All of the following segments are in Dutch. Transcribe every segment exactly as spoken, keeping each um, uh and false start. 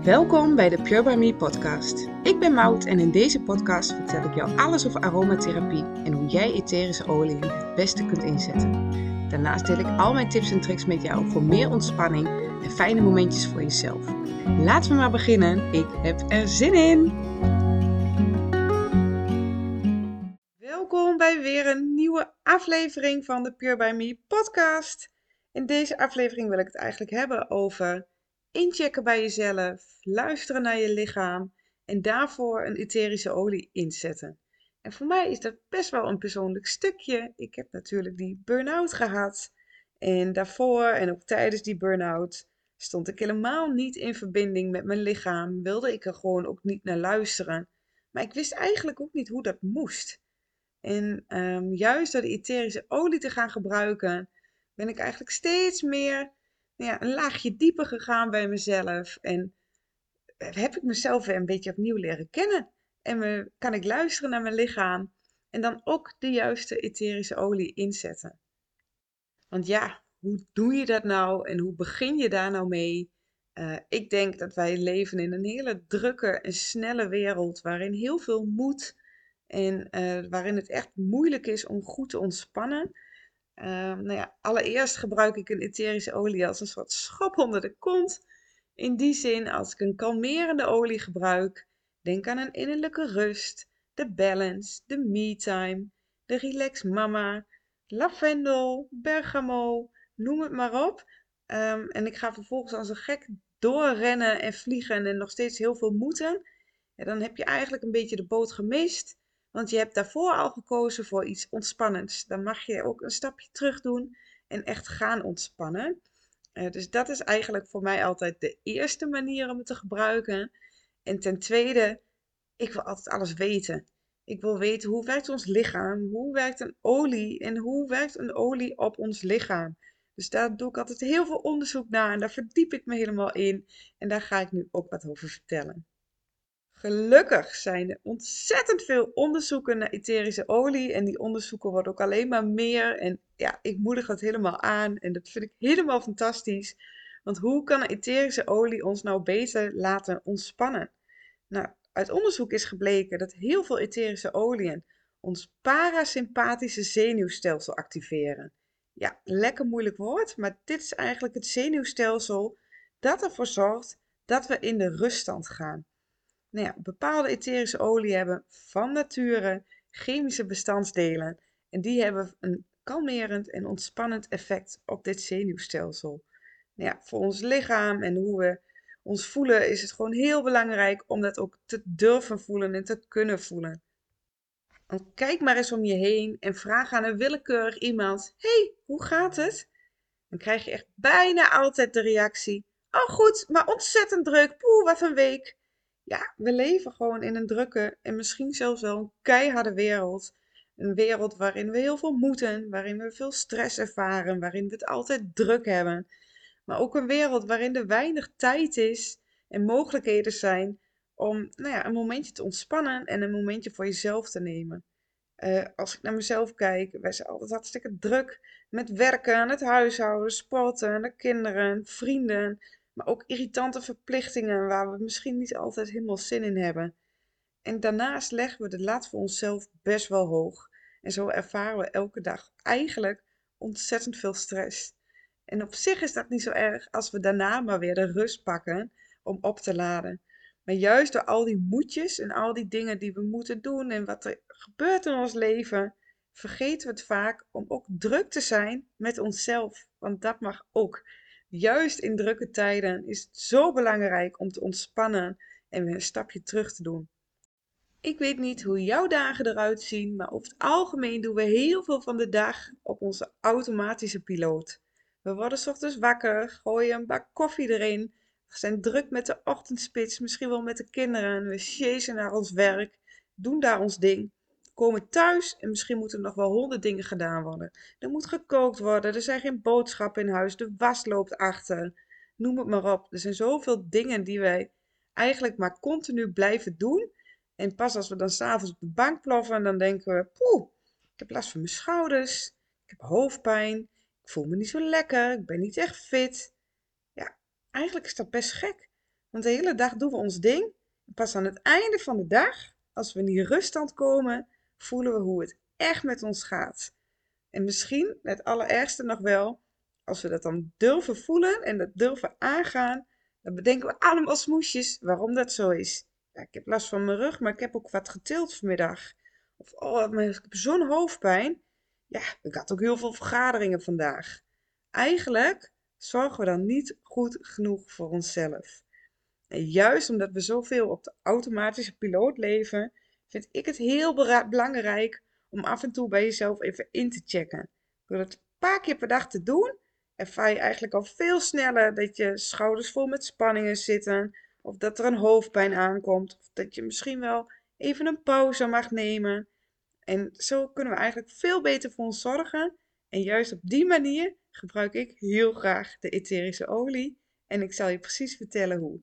Welkom bij de Pure By Me podcast. Ik ben Maud en in deze podcast vertel ik jou alles over aromatherapie en hoe jij etherische oliën het beste kunt inzetten. Daarnaast deel ik al mijn tips en tricks met jou voor meer ontspanning en fijne momentjes voor jezelf. Laten we maar beginnen. Ik heb er zin in! Welkom bij weer een nieuwe aflevering van de Pure By Me podcast. In deze aflevering wil ik het eigenlijk hebben over inchecken bij jezelf, luisteren naar je lichaam en daarvoor een etherische olie inzetten. En voor mij is dat best wel een persoonlijk stukje. Ik heb natuurlijk die burn-out gehad en daarvoor en ook tijdens die burn-out stond ik helemaal niet in verbinding met mijn lichaam, wilde ik er gewoon ook niet naar luisteren. Maar ik wist eigenlijk ook niet hoe dat moest. En um, juist door de etherische olie te gaan gebruiken, ben ik eigenlijk steeds meer nou ja, een laagje dieper gegaan bij mezelf. En heb ik mezelf weer een beetje opnieuw leren kennen. En me, kan ik luisteren naar mijn lichaam en dan ook de juiste etherische olie inzetten. Want ja, hoe doe je dat nou en hoe begin je daar nou mee? Uh, ik denk dat wij leven in een hele drukke en snelle wereld waarin heel veel moet en uh, waarin het echt moeilijk is om goed te ontspannen. Uh, nou ja, allereerst gebruik ik een etherische olie als een soort schop onder de kont. In die zin, als ik een kalmerende olie gebruik, denk aan een innerlijke rust, de balance, de me-time, de relax mama, lavendel, bergamo, noem het maar op. Um, en ik ga vervolgens als een gek doorrennen en vliegen en nog steeds heel veel moeten. Ja, dan heb je eigenlijk een beetje de boot gemist. Want je hebt daarvoor al gekozen voor iets ontspannends. Dan mag je ook een stapje terug doen en echt gaan ontspannen. Uh, dus dat is eigenlijk voor mij altijd de eerste manier om het te gebruiken. En ten tweede, ik wil altijd alles weten. Ik wil weten hoe werkt ons lichaam, hoe werkt een olie en hoe werkt een olie op ons lichaam. Dus daar doe ik altijd heel veel onderzoek naar en daar verdiep ik me helemaal in. En daar ga ik nu ook wat over vertellen. Gelukkig zijn er ontzettend veel onderzoeken naar etherische olie en die onderzoeken worden ook alleen maar meer. En ja, ik moedig het helemaal aan en dat vind ik helemaal fantastisch. Want hoe kan een etherische olie ons nou beter laten ontspannen? Nou, uit onderzoek is gebleken dat heel veel etherische oliën ons parasympathische zenuwstelsel activeren. Ja, lekker moeilijk woord, maar dit is eigenlijk het zenuwstelsel dat ervoor zorgt dat we in de ruststand gaan. Nou ja, bepaalde etherische oliën hebben van nature chemische bestanddelen en die hebben een kalmerend en ontspannend effect op dit zenuwstelsel. Nou ja, voor ons lichaam en hoe we ons voelen is het gewoon heel belangrijk om dat ook te durven voelen en te kunnen voelen. Want kijk maar eens om je heen en vraag aan een willekeurig iemand: hey, hoe gaat het? Dan krijg je echt bijna altijd de reactie: oh goed, maar ontzettend druk, poeh, wat een week. Ja, we leven gewoon in een drukke en misschien zelfs wel een keiharde wereld. Een wereld waarin we heel veel moeten, waarin we veel stress ervaren, waarin we het altijd druk hebben. Maar ook een wereld waarin er weinig tijd is en mogelijkheden zijn om nou ja, een momentje te ontspannen en een momentje voor jezelf te nemen. Uh, als ik naar mezelf kijk, wij zijn altijd hartstikke druk met werken, het huishouden, sporten, de kinderen, vrienden. Maar ook irritante verplichtingen waar we misschien niet altijd helemaal zin in hebben. En daarnaast leggen we de lat voor onszelf best wel hoog. En zo ervaren we elke dag eigenlijk ontzettend veel stress. En op zich is dat niet zo erg als we daarna maar weer de rust pakken om op te laden. Maar juist door al die moedjes en al die dingen die we moeten doen en wat er gebeurt in ons leven, vergeten we het vaak om ook druk te zijn met onszelf. Want dat mag ook. Juist in drukke tijden is het zo belangrijk om te ontspannen en weer een stapje terug te doen. Ik weet niet hoe jouw dagen eruit zien, maar over het algemeen doen we heel veel van de dag op onze automatische piloot. We worden 's ochtends wakker, gooien een bak koffie erin, we zijn druk met de ochtendspits, misschien wel met de kinderen, we chasen naar ons werk, doen daar ons ding, komen thuis en misschien moeten er nog wel honderd dingen gedaan worden. Er moet gekookt worden, er zijn geen boodschappen in huis, de was loopt achter, noem het maar op. Er zijn zoveel dingen die wij eigenlijk maar continu blijven doen. En pas als we dan s'avonds op de bank ploffen, dan denken we: poeh, ik heb last van mijn schouders, ik heb hoofdpijn, ik voel me niet zo lekker, ik ben niet echt fit. Ja, eigenlijk is dat best gek. Want de hele dag doen we ons ding. Pas aan het einde van de dag, als we in die ruststand komen, voelen we hoe het echt met ons gaat. En misschien het allerergste nog wel, als we dat dan durven voelen en dat durven aangaan, dan bedenken we allemaal smoesjes waarom dat zo is. Ja, ik heb last van mijn rug, maar ik heb ook wat getild vanmiddag. Of oh, maar ik heb zo'n hoofdpijn. Ja, ik had ook heel veel vergaderingen vandaag. Eigenlijk zorgen we dan niet goed genoeg voor onszelf. En juist omdat we zoveel op de automatische piloot leven, vind ik het heel bera- belangrijk om af en toe bij jezelf even in te checken. Door het een paar keer per dag te doen, ervaar je eigenlijk al veel sneller dat je schouders vol met spanningen zitten, of dat er een hoofdpijn aankomt, of dat je misschien wel even een pauze mag nemen. En zo kunnen we eigenlijk veel beter voor ons zorgen. En juist op die manier gebruik ik heel graag de etherische olie. En ik zal je precies vertellen hoe.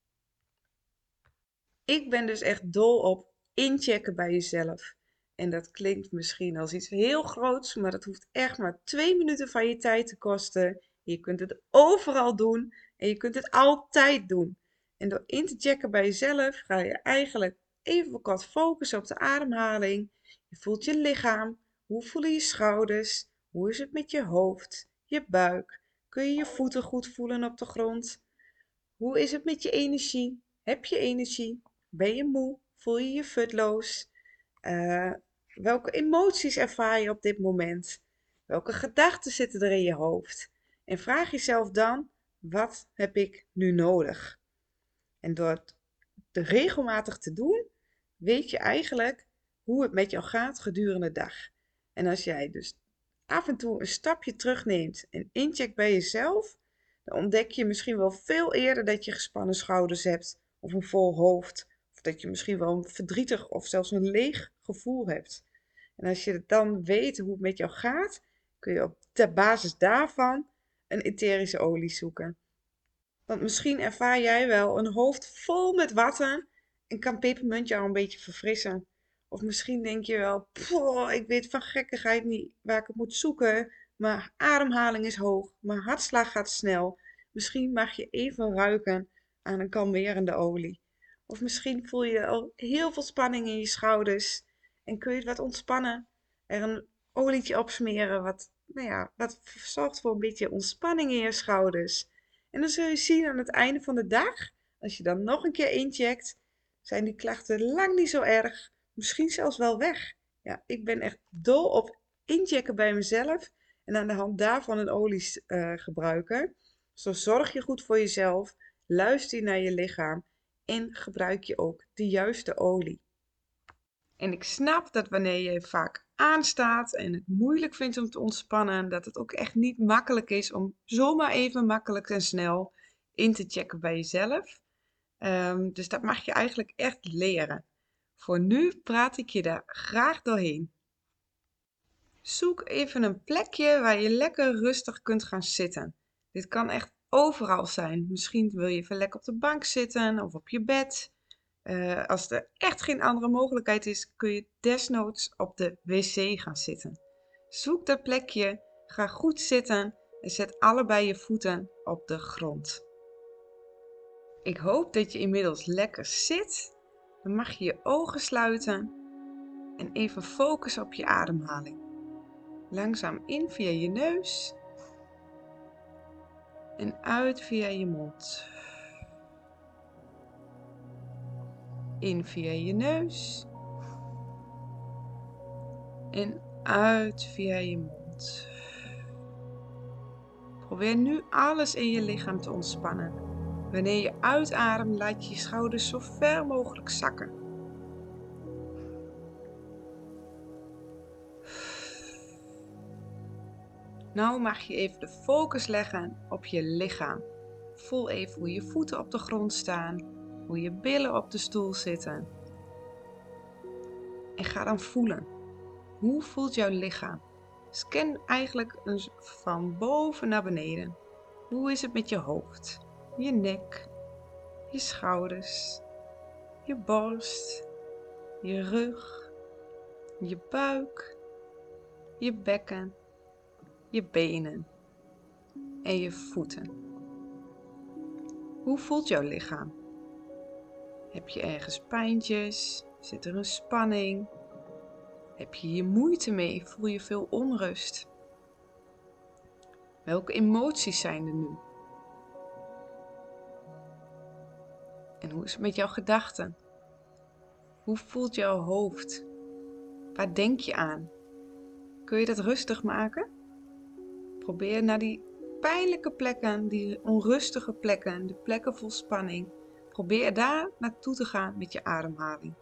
Ik ben dus echt dol op inchecken bij jezelf. En dat klinkt misschien als iets heel groots, maar dat hoeft echt maar twee minuten van je tijd te kosten. Je kunt het overal doen en je kunt het altijd doen. En door in te checken bij jezelf ga je eigenlijk even kort focussen op de ademhaling. Je voelt je lichaam. Hoe voelen je schouders? Hoe is het met je hoofd, je buik? Kun je je voeten goed voelen op de grond? Hoe is het met je energie? Heb je energie? Ben je moe? Voel je je futloos? Eh, welke emoties ervaar je op dit moment? Welke gedachten zitten er in je hoofd? En vraag jezelf dan, wat heb ik nu nodig? En door het te regelmatig te doen, weet je eigenlijk hoe het met jou gaat gedurende de dag. En als jij dus af en toe een stapje terugneemt en incheckt bij jezelf, dan ontdek je misschien wel veel eerder dat je gespannen schouders hebt of een vol hoofd. Of dat je misschien wel een verdrietig of zelfs een leeg gevoel hebt. En als je dan weet hoe het met jou gaat, kun je op de basis daarvan een etherische olie zoeken. Want misschien ervaar jij wel een hoofd vol met watten en kan pepermunt jou een beetje verfrissen. Of misschien denk je wel, "Poh, ik weet van gekkigheid niet waar ik het moet zoeken. Mijn ademhaling is hoog, mijn hartslag gaat snel. Misschien mag je even ruiken aan een kalmerende olie. Of misschien voel je al heel veel spanning in je schouders en kun je het wat ontspannen. Er een olietje opsmeren wat, nou ja, wat zorgt voor een beetje ontspanning in je schouders. En dan zul je zien aan het einde van de dag, als je dan nog een keer incheckt, zijn die klachten lang niet zo erg. Misschien zelfs wel weg. Ja, ik ben echt dol op inchecken bij mezelf en aan de hand daarvan een olie eh, gebruiken. Zo zorg je goed voor jezelf, luister je naar je lichaam en gebruik je ook de juiste olie. En ik snap dat wanneer je vaak aanstaat en het moeilijk vindt om te ontspannen, dat het ook echt niet makkelijk is om zomaar even makkelijk en snel in te checken bij jezelf. Ehm, dus dat mag je eigenlijk echt leren. Voor nu praat ik je daar graag doorheen. Zoek even een plekje waar je lekker rustig kunt gaan zitten. Dit kan echt overal zijn. Misschien wil je even lekker op de bank zitten of op je bed. Eh, als er echt geen andere mogelijkheid is, kun je desnoods op de wc gaan zitten. Zoek dat plekje, ga goed zitten en zet allebei je voeten op de grond. Ik hoop dat je inmiddels lekker zit. Dan mag je je ogen sluiten en even focussen op je ademhaling. Langzaam in via je neus en uit via je mond. In via je neus en uit via je mond. Probeer nu alles in je lichaam te ontspannen. Wanneer je uitademt, laat je je schouders zo ver mogelijk zakken. Nou mag je even de focus leggen op je lichaam. Voel even hoe je voeten op de grond staan, hoe je billen op de stoel zitten. En ga dan voelen. Hoe voelt jouw lichaam? Scan eigenlijk eens van boven naar beneden. Hoe is het met je hoofd, je nek, je schouders, je borst, je rug, je buik, je bekken, je benen en je voeten. Hoe voelt jouw lichaam? Heb je ergens pijntjes? Zit er een spanning? Heb je hier moeite mee? Voel je veel onrust? Welke emoties zijn er nu? En hoe is het met jouw gedachten? Hoe voelt jouw hoofd? Waar denk je aan? Kun je dat rustig maken? Probeer naar die pijnlijke plekken, die onrustige plekken, de plekken vol spanning. Probeer daar naartoe te gaan met je ademhaling.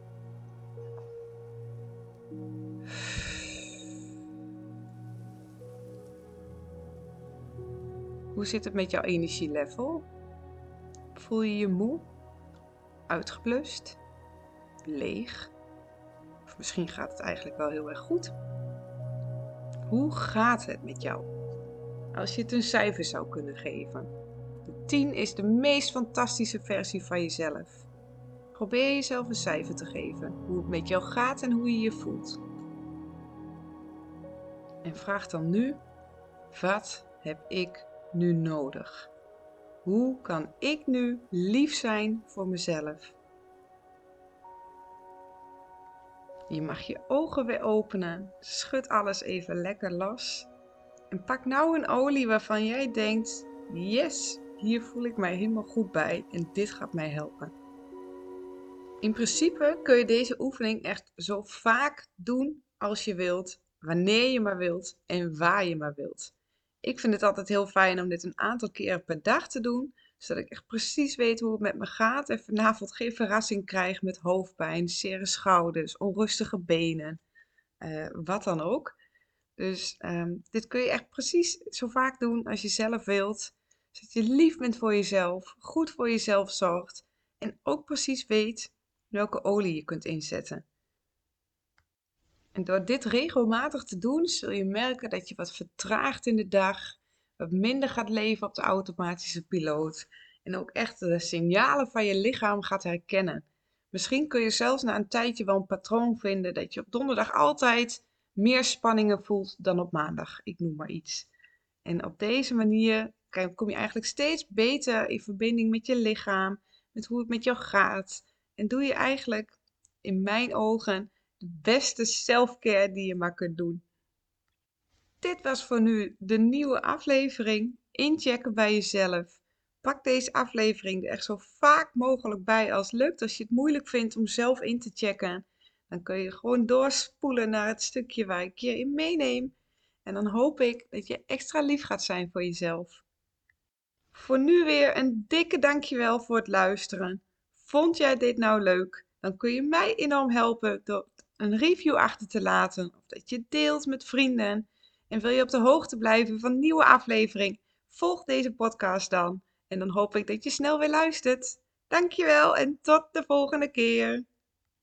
Hoe zit het met jouw energielevel? Voel je je moe? Uitgeblust? Leeg? Of misschien gaat het eigenlijk wel heel erg goed. Hoe gaat het met jou? Als je het een cijfer zou kunnen geven. De tien is de meest fantastische versie van jezelf. Probeer jezelf een cijfer te geven. Hoe het met jou gaat en hoe je je voelt. En vraag dan nu, wat heb ik nu nodig? Hoe kan ik nu lief zijn voor mezelf? Je mag je ogen weer openen. Schud alles even lekker los. En pak nou een olie waarvan jij denkt, yes, hier voel ik mij helemaal goed bij en dit gaat mij helpen. In principe kun je deze oefening echt zo vaak doen als je wilt, wanneer je maar wilt en waar je maar wilt. Ik vind het altijd heel fijn om dit een aantal keren per dag te doen, zodat ik echt precies weet hoe het met me gaat en vanavond geen verrassing krijg met hoofdpijn, zere schouders, onrustige benen, uh, wat dan ook. Dus um, dit kun je echt precies zo vaak doen als je zelf wilt, zodat je lief bent voor jezelf, goed voor jezelf zorgt en ook precies weet welke olie je kunt inzetten. En door dit regelmatig te doen, zul je merken dat je wat vertraagt in de dag, wat minder gaat leven op de automatische piloot en ook echt de signalen van je lichaam gaat herkennen. Misschien kun je zelfs na een tijdje wel een patroon vinden dat je op donderdag altijd meer spanningen voelt dan op maandag, ik noem maar iets. En op deze manier kom je eigenlijk steeds beter in verbinding met je lichaam, met hoe het met jou gaat. En doe je eigenlijk, in mijn ogen, de beste selfcare die je maar kunt doen. Dit was voor nu de nieuwe aflevering. Inchecken bij jezelf. Pak deze aflevering er echt zo vaak mogelijk bij als lukt. Als je het moeilijk vindt om zelf in te checken, dan kun je gewoon doorspoelen naar het stukje waar ik je in meeneem. En dan hoop ik dat je extra lief gaat zijn voor jezelf. Voor nu weer een dikke dankjewel voor het luisteren. Vond jij dit nou leuk? Dan kun je mij enorm helpen door een review achter te laten of dat je deelt met vrienden. En wil je op de hoogte blijven van een nieuwe aflevering? Volg deze podcast dan. En dan hoop ik dat je snel weer luistert. Dankjewel en tot de volgende keer.